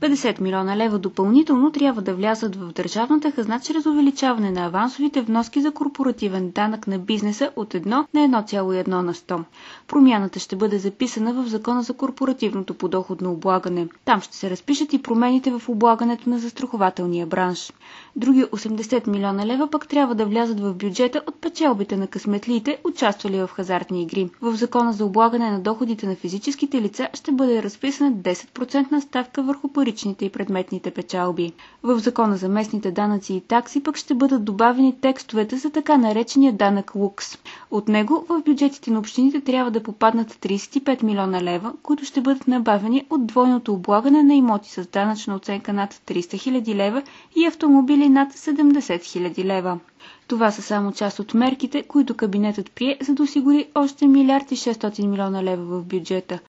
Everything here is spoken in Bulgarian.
50 милиона лева допълнително трябва да влязат в държавната хазна чрез увеличаване на авансовите вноски за корпоративен данък на бизнеса от 1 на 1,1 на 100. Промяната ще бъде записана в Закона за корпоративното подоходно облагане. Там ще се разпишат и промените в облагането на застрахователния бранш. Други 80 милиона лева пък трябва да влязат в бюджета от печалбите на късметлиите, участвали в хазартни игри. В Закона за облагане на доходите на физическите лица ще бъде разписана 10% ставка върху паричните и предметните печалби. В Закона за местните данъци и такси пък ще бъдат добавени текстовете за така наречения данък лукс. От него в бюджетите на общините трябва да попаднат 35 милиона лева, които ще бъдат набавени от двойното облагане на имоти с данъчна оценка над 300 000 лева и автомобили над 70 000 лева. Това са само част от мерките, които кабинетът прие, за да осигури още 1 милиард и 600 милиона лева в бюджета.